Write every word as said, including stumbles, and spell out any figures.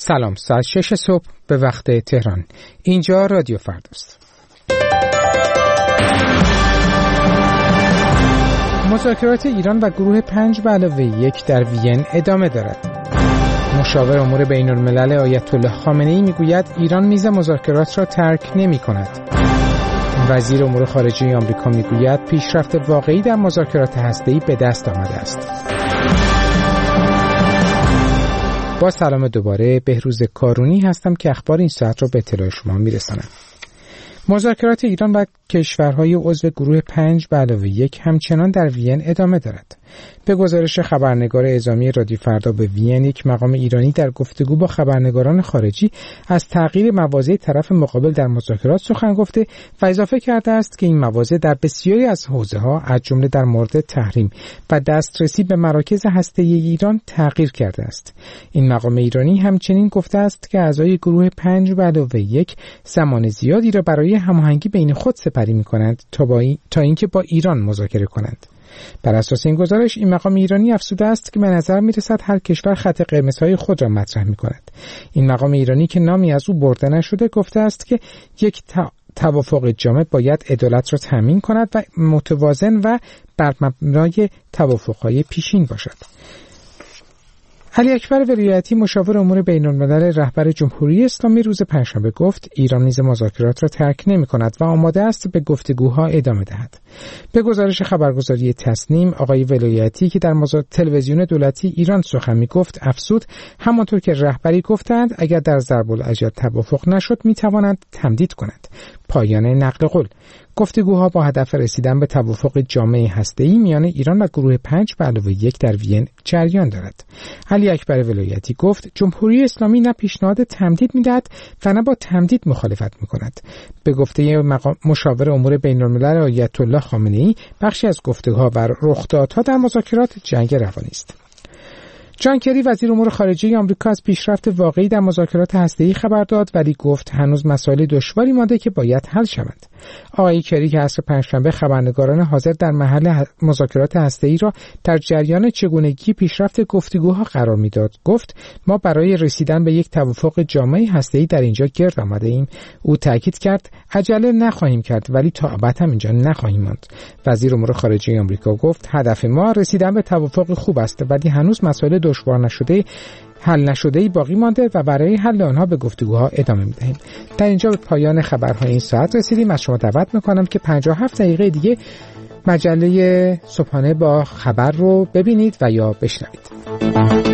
سلام، ساعت شش صبح به وقت تهران. اینجا رادیو فرداست. مذاکرات ایران و گروه پنج به علاوه یک در وین ادامه دارد. مشاور امور بین الملل آیت الله خامنه‌ای میگوید ایران میز مذاکرات را ترک نمی کند. وزیر امور خارجه آمریکا میگوید پیشرفت واقعی در مذاکرات هسته‌ای به دست آمده است. با سلام دوباره، بهروز کارونی هستم که اخبار این ساعت را به اطلاع شما میرسانم. مذاکرات ایران و کشورهای عضو گروه پنج به علاوه یک همچنان در وین ادامه دارد. به گزارش خبرنگار اعزامی رادیو فردا به وین، یک مقام ایرانی در گفتگو با خبرنگاران خارجی از تغییر مواضع طرف مقابل در مذاکرات سخن گفته و اضافه کرده است که این مواضع در بسیاری از حوزه‌ها از جمله در مورد تحریم و دسترسی به مراکز هسته‌ای ایران تغییر کرده است. این مقام ایرانی همچنین گفته است که اعضای گروه پنج به علاوه یک زمان زیادی را برای هماهنگی بین خود سپری می‌کنند تا با این تا اینکه با ایران مذاکره کنند. بر اساس این گزارش، این مقام ایرانی افزوده است که به نظر می‌رسد هر کشور خط قرمزهای خود را مطرح می‌کند. این مقام ایرانی که نامی از او برده نشده گفته است که یک توافق جامع باید عدالت را تامین کند و متوازن و بر مبنای توافق‌های پیشین باشد. علی اکبر ولایتی، مشاور امور بین الملل رهبر جمهوری اسلامی، روز پنجشنبه گفت ایران نیز مذاکرات را ترک نمی کند و آماده است به گفتگوها ادامه دهد. به گزارش خبرگزاری تسنیم، آقای ولایتی که در مزا... تلویزیون دولتی ایران سخن می گفت افزود همانطور که رهبری گفتند اگر در ضرب العجل توافق نشد می توانند تمدید کنند. پایان نقل قول. گفتگوها با هدف رسیدن به توافق جامع هسته‌ای میان ایران و گروه پنج به علاوه یک در وین جریان دارد. علی اکبر ولایتی گفت جمهوری اسلامی نه پیشنهاد تمدید می‌دهد و نه با تمدید مخالفت می‌کند. به گفته مشاور امور بین الملل آیت الله خامنه‌ای، بخشی از گفتگوها و رخدادها در مذاکرات جنگ روانی است. جان کری، وزیر امور خارجه آمریکا، از پیشرفت واقعی در مذاکرات هسته‌ای خبر داد، ولی گفت هنوز مسائل دشواری مانده که باید حل شوند. آقای کری که عصر پنجشنبه خبرنگاران حاضر در محل مذاکرات هسته‌ای را در جریان چگونگی پیشرفت گفتگوها قرار می‌داد، گفت ما برای رسیدن به یک توافق جامع هسته‌ای در اینجا گرد آمده‌ایم. او تاکید کرد عجله نخواهیم کرد ولی تا ابد هم اینجا نخواهیم ماند. وزیر امور خارجه آمریکا گفت هدف ما رسیدن به توافق خوب است ولی هنوز مسائل دشوار نشده حل نشده‌ای باقی مانده و برای حل آنها به گفتگوها ادامه می‌دهیم. در اینجا به پایان خبرهای این ساعت رسیدیم. از شما دعوت می‌کنم که پنجاه و هفت دقیقه دیگه مجله صبحانه با خبر رو ببینید و یا بشنوید.